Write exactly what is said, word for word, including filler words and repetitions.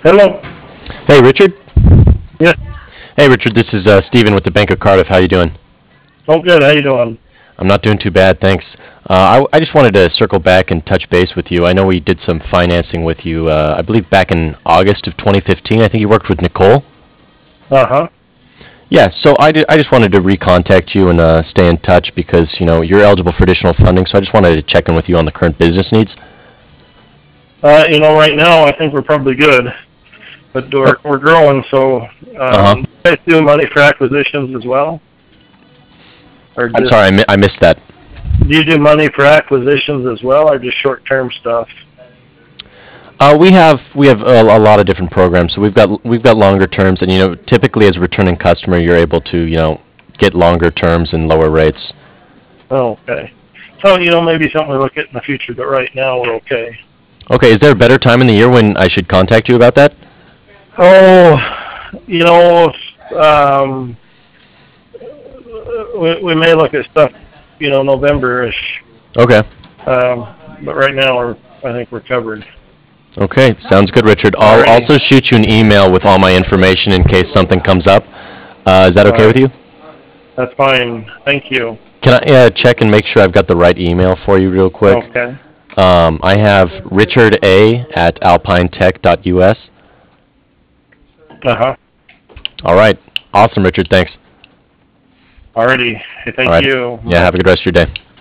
Hello. Hey, Richard. Yes. Hey, Richard. This is uh, Steven with the Bank of Cardiff. How you doing? Oh, good. How you doing? I'm not doing too bad, thanks. Uh, I, I just wanted to circle back and touch base with you. I know we did some financing with you, uh, I believe back in August of twenty fifteen. I think you worked with Nicole. Uh-huh. Yeah, so I, did, I just wanted to recontact you and uh, stay in touch because, you know, you're eligible for additional funding, so I just wanted to check in with you on the current business needs. Uh, you know, right now I think we're probably good, but we're, Oh. we're growing, so um, Uh-huh. you guys do money for acquisitions as well? Or I'm just, sorry, I, mi- I missed that. do you do money for acquisitions as well, or just short-term stuff? Uh, we have we have a, a lot of different programs. So we've got we've got longer terms, and you know, typically as a returning customer, you're able to you know get longer terms and lower rates. Oh, okay. So, you know, maybe something to look at in the future, but right now we're okay. Okay, is there a better time in the year when I should contact you about that? Oh, you know, um, we, we may look at stuff, you know, November-ish, Okay. um, but right now we're, I think we're covered. Okay, sounds good, Richard. I'll Alrighty. also shoot you an email with all my information in case something comes up. Uh, is that okay Alright. with you? That's fine. Thank you. Can I uh, check and make sure I've got the right email for you real quick? Okay. Um, I have richard a at alpinetech dot u s. Uh-huh. All right. Awesome, Richard. Thanks. Alrighty. Hey, thank All right. you. Yeah, have a good rest of your day.